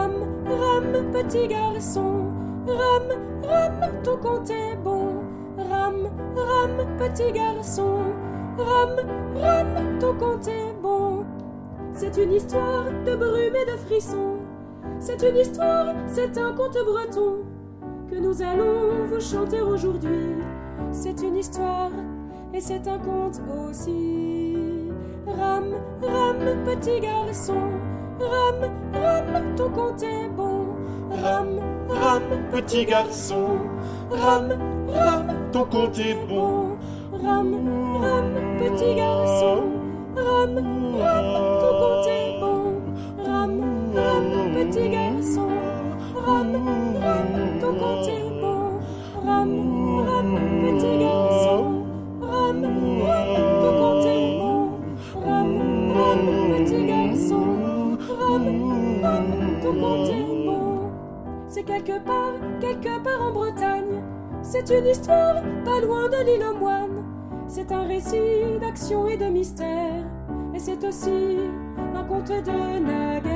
Rame, rame, petit garçon, rame, rame, ton compte est bon. Rame, rame, petit garçon, rame, rame, ton compte est bon. C'est une histoire de brume et de frissons. C'est une histoire, c'est un conte breton que nous allons vous chanter aujourd'hui. C'est une histoire et c'est un conte aussi. Rame, rame, petit garçon, rame, rame, ton compte est bon. Rame, rame, petit garçon, rame, rame, ton compte est bon. Rame, rame, petit garçon, rame, rame, ton compte est bon. Rame, rame, petit garçon, rame, rame, ton compte est bon. Rame, rame, petit garçon, rame, rame, ton compte est bon. Rame, rame, petit garçon, rame, rame, ton compte est bon. C'est quelque part en Bretagne. C'est une histoire pas loin de l'île aux moines. C'est un récit d'action et de mystère. Et c'est aussi un conte de naguère.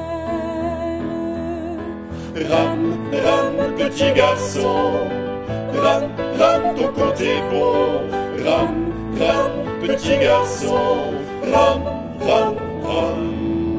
Rame, rame, petit garçon, rame, rame, ton compte est bon. Rame, rame, petit garçon, rame, rame, rame.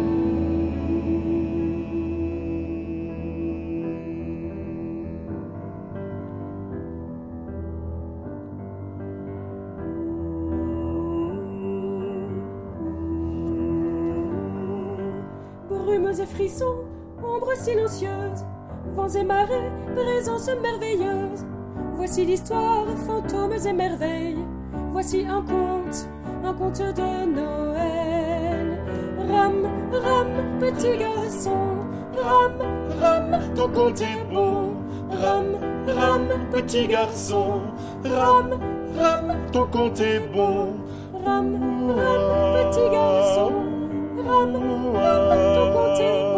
Brumes et frissons, ombres silencieuses, vents et marées, présence merveilleuse. Voici l'histoire, fantômes et merveilles. Voici un conte de Noël. Rame, rame, petit garçon, rame, rame, Ton compte est bon. Rame, rame, petit garçon, rame, rame, ton compte est bon. rame, rame, petit garçon, rame, rame, ton compte est bon.